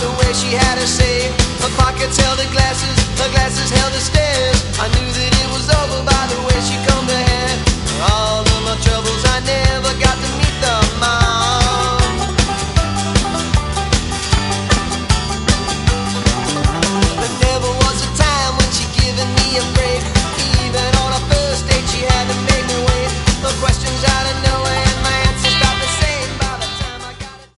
the way she had to say. Her pockets held her glasses held her stares. I knew